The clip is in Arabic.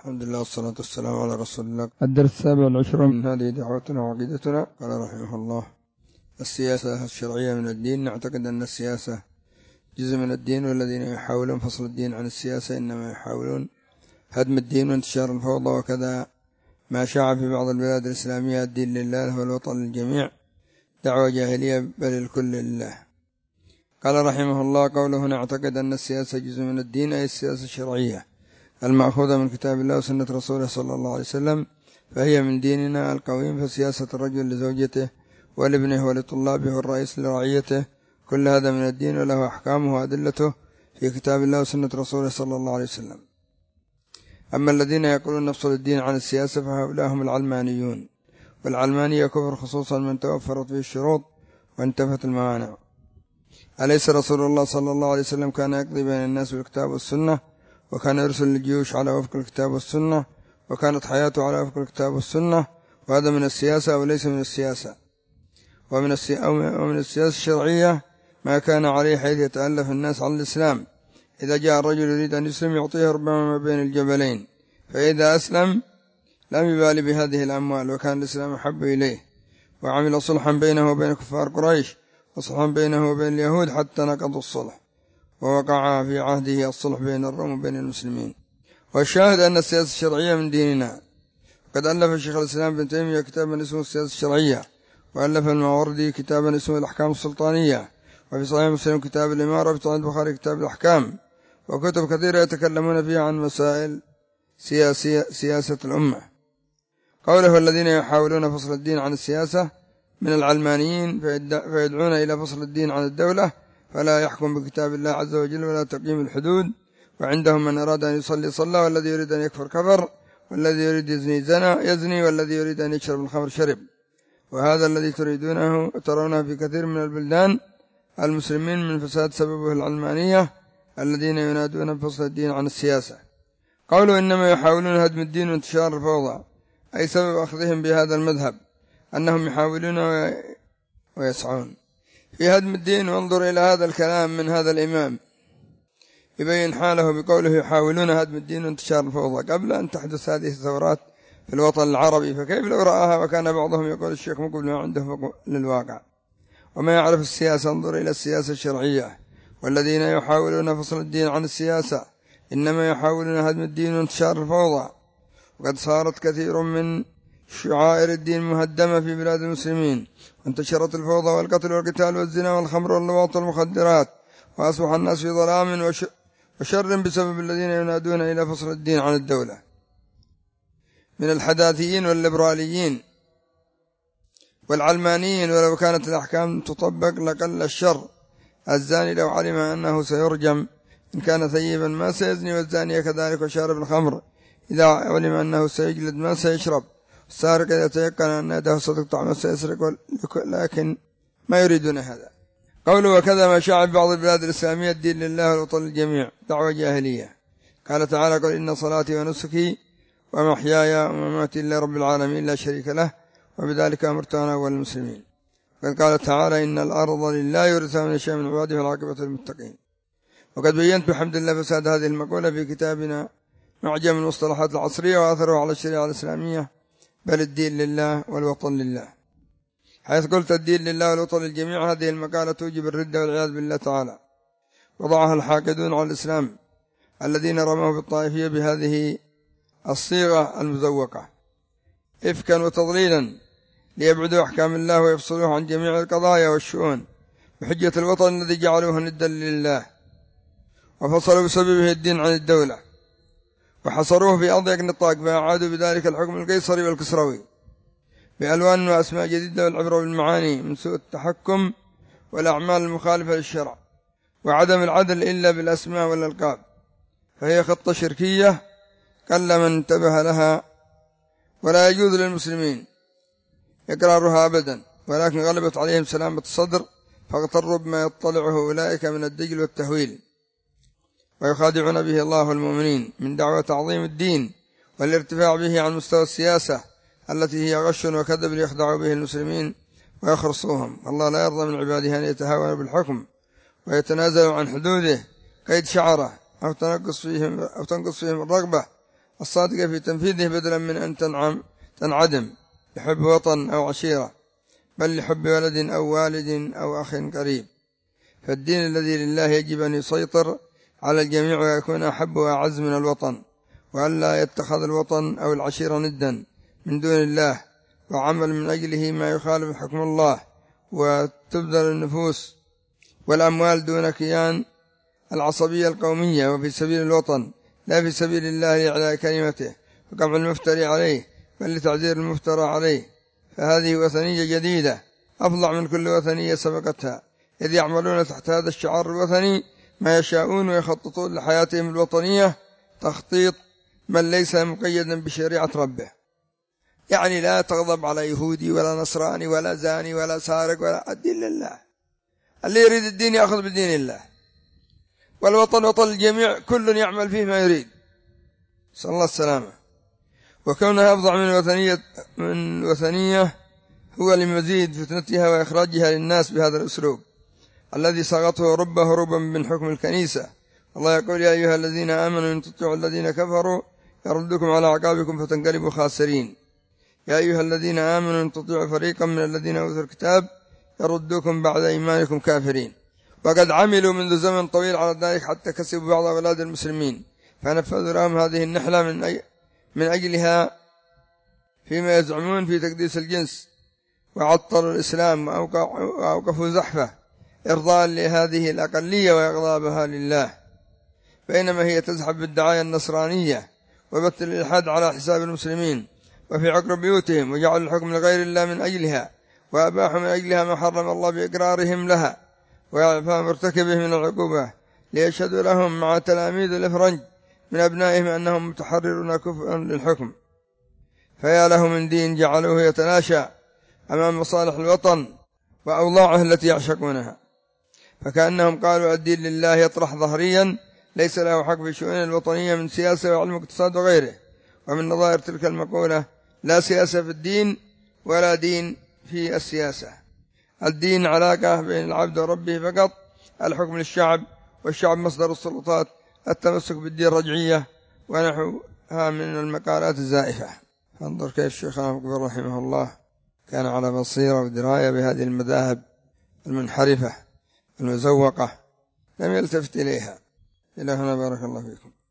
الحمد لله والصلاة والسلام على رسول الله. الدرس 27 من هذه دعوتنا وعقيدتنا. قال رحمه الله: السياسة الشرعية من الدين. نعتقد أن السياسة جزء من الدين، والذين يحاولون فصل الدين عن السياسة إنما يحاولون هدم الدين وانتشار الفوضى، وكذا ما شاع في بعض البلاد الإسلامية الدين لله والوطن للجميع، دعوة جاهلية بل الكل لله. قال رحمه الله: قوله نعتقد أن السياسة جزء من الدين، أي السياسة الشرعية المأخوذة من كتاب الله وسنة رسوله صلى الله عليه وسلم، فهي من ديننا القويم. فسياسة الرجل لزوجته ولابنه ولطلابه والرئيس لرعيته، كل هذا من الدين وله أحكامه وأدلته في كتاب الله وسنة رسوله صلى الله عليه وسلم. أما الذين يقولون نفصل الدين عن السياسة فهؤلاء هم العلمانيون، والعلمانية كفر خصوصا من توفرت فيه الشروط وانتفت الموانع. أليس رسول الله صلى الله عليه وسلم كان يقضي بين الناس بالكتاب والسنة، وكان يرسل الجيوش على وفق الكتاب والسنة، وكانت حياته على وفق الكتاب والسنة، وهذا من السياسة أو ليس من السياسة؟ ومن السياسة الشرعية ما كان عليه، حيث يتألف الناس على الإسلام. إذا جاء الرجل يريد أن يسلم يعطيه ربما ما بين الجبلين، فإذا أسلم لم يبالي بهذه الأموال، وكان الإسلام أحب إليه، وعمل صلحا بينه وبين كفار قريش، وصلحا بينه وبين اليهود حتى نقضوا الصلح، ووقع في عهده الصلح بين الروم وبين المسلمين. والشاهد أن السياسة الشرعية من ديننا. قد ألف شيخ الإسلام ابن تيمية كتابا اسمه السياسة الشرعية، وألف الماوردي كتابا اسمه الأحكام السلطانية، وفي صحيح مسلم كتاب الإمارة، وفي صحيح البخاري كتاب الأحكام، وكتب كثيرة يتكلمون فيها عن مسائل سياسة الأمة. قوله الذين يحاولون فصل الدين عن السياسة من العلمانيين، فيدعون إلى فصل الدين عن الدولة، فلا يحكم بكتاب الله عز وجل ولا تقييم الحدود، وعندهم من أراد أن يصلي صلى، والذي يريد أن يكفر كفر، والذي يريد يزني يزني، والذي يريد أن يشرب الخمر شرب. وهذا الذي ترونه في كثير من البلدان المسلمين من فساد سببه العلمانية الذين ينادون بفصل الدين عن السياسة. قالوا إنما يحاولون هدم الدين وانتشار الفوضى، أي سبب أخذهم بهذا المذهب أنهم يحاولون ويسعون في هدم الدين. وانظر إلى هذا الكلام من هذا الإمام يبين حاله بقوله يحاولون هدم الدين وانتشار الفوضى قبل أن تحدث هذه الثورات في الوطن العربي، فكيف لو رآها وكان بعضهم يقول الشيخ مقبل ما عنده للواقع وما يعرف السياسة. انظر إلى السياسة الشرعية. والذين يحاولون فصل الدين عن السياسة إنما يحاولون هدم الدين وانتشار الفوضى، وقد صارت كثير من شعائر الدين مهدمة في بلاد المسلمين، وانتشرت الفوضى والقتل والقتال والزنا والخمر واللواط والمخدرات، وأصبح الناس في ظلام وشر بسبب الذين ينادون إلى فصل الدين عن الدولة من الحداثيين والليبراليين والعلمانيين. ولو كانت الأحكام تطبق لقل الشر. الزاني لو علم أنه سيرجم إن كان ثيبا ما سيزني، والزانية كذلك، وشارب الخمر إذا علم أنه سيجلد ما سيشرب، السارق إذا تيقن أن يده ستقطع ما سيسرق، لكن ما يريدون هذا. قوله وكذا ما شاع بعض البلاد الإسلامية الدين لله والوطن للجميع، دعوة جاهلية. قال تعالى: قل إن صلاتي ونسكي ومحياي ومماتي لله رب العالمين لا شريك له، وبذلك أمرت أنا أول المسلمين. قد قال تعالى: إن الأرض لله يورثها من يشاء من عباده والعاقبة للمتقين. وقد بينت بحمد الله فساد هذه المقولة في كتابنا معجم المصطلحات العصرية وأثره على الشريعة الإسلامية، بل الدين لله والوطن لله. حيث قلت الدين لله والوطن للجميع، هذه المقالة توجب الردة والعياذ بالله تعالى. وضعها الحاقدون على الإسلام الذين رموا بالطائفية بهذه الصيغة المزوقة إفكا وتضليلا، ليبعدوا أحكام الله ويفصلوه عن جميع القضايا والشؤون بحجة الوطن الذي جعلوه ندا لله، وفصلوا بسببه الدين عن الدولة، وحصروه في أضيق نطاق، فأعادوا بذلك الحكم القيصري والكسروي بألوان وأسماء جديدة، والعبرة بالمعاني من سوء التحكم والأعمال المخالفة للشرع وعدم العدل إلا بالأسماء والألقاب. فهي خطة شركية قل من انتبه لها، ولا يجوز للمسلمين إقرارها أبدا، ولكن غلبت عليهم سلامة الصدر، فاغتروا بما يطلعه أولئك من الدجل والتهويل، ويخادعون به الله والمؤمنين من دعوة تعظيم الدين والارتفاع به عن مستوى السياسة التي هي غش وكذب ليخدعوا به المسلمين ويخرصوهم. الله لا يرضى من عباده أن يتهاونوا بالحكم ويتنازلوا عن حدوده قيد شعره، أو تنقص فيهم الرغبة الصادقة في تنفيذه بدلا من أن تنعدم لحب وطن أو عشيرة، بل لحب ولد أو والد أو أخ قريب. فالدين الذي لله يجب أن يسيطر على الجميع ويكون أحب وأعز من الوطن، وألا يتخذ الوطن أو العشيرة ندا من دون الله وعمل من أجله ما يخالف حكم الله، وتبذل النفوس والأموال دون كيان العصبية القومية وفي سبيل الوطن لا في سبيل الله لإعلاء كلمته وقمع المفتري عليه بل لتعزير المفترى عليه. فهذه وثنية جديدة أفظع من كل وثنية سبقتها، إذ يعملون تحت هذا الشعار الوثني ما يشاءون ويخططون لحياتهم الوطنية تخطيط من ليس مقيدا بشريعة ربه. يعني لا تغضب على يهودي ولا نصراني ولا زاني ولا سارق ولا الدين لله، اللي يريد الدين يأخذ بدين الله، والوطن وطن الجميع كل يعمل فيه ما يريد، صلى الله السلامة. وكونها أفظع من وثنية هو لمزيد فتنتها وإخراجها للناس بهذا الأسلوب الذي صاغته أوروبا هروبا من حكم الكنيسة. الله يقول: يا أيها الذين آمنوا إن تطيعوا الذين كفروا يردكم على أعقابكم فتنقلبوا خاسرين. يا أيها الذين آمنوا إن تطيعوا فريقا من الذين أوتوا الكتاب يردوكم بعد إيمانكم كافرين. وقد عملوا منذ زمن طويل على ذلك حتى كسبوا بعض أولاد المسلمين فنفذوا لهم هذه النحلة من أجلها فيما يزعمون في تقديس الجنس، وعطلوا الإسلام وأوقفوا زحفه إرضاء لهذه الأقلية وإغضابها لله، بينما هي تزحف بالدعاية النصرانية وبث الإلحاد على حساب المسلمين وفي عقر بيوتهم، وجعلوا الحكم لغير الله من أجلها، وأباحوا من أجلها ما حرم الله بإقرارهم لها وإعفاء مرتكبه من العقوبة، ليشهدوا لهم مع تلاميذ الإفرنج من أبنائهم أنهم متحررون كفءا للحكم. فيا له من دين جعلوه يتلاشى أمام مصالح الوطن وأوضاعه التي يعشقونها، فكأنهم قالوا الدين لله يطرح ظهريا ليس له حق في شؤون الوطنية من سياسة وعلم اقتصاد وغيره. ومن نظائر تلك المقولة: لا سياسة في الدين ولا دين في السياسة. الدين علاقة بين العبد وربه فقط، الحكم للشعب والشعب مصدر السلطات، التمسك بالدين رجعية ونحوها من المقالات الزائفة. انظر كيف الشيخ مقبل رحمه الله كان على بصيرة ودراية بهذه المذاهب المنحرفة المزوقة، لم يلتفت إليها. إلى هنا بارك الله فيكم.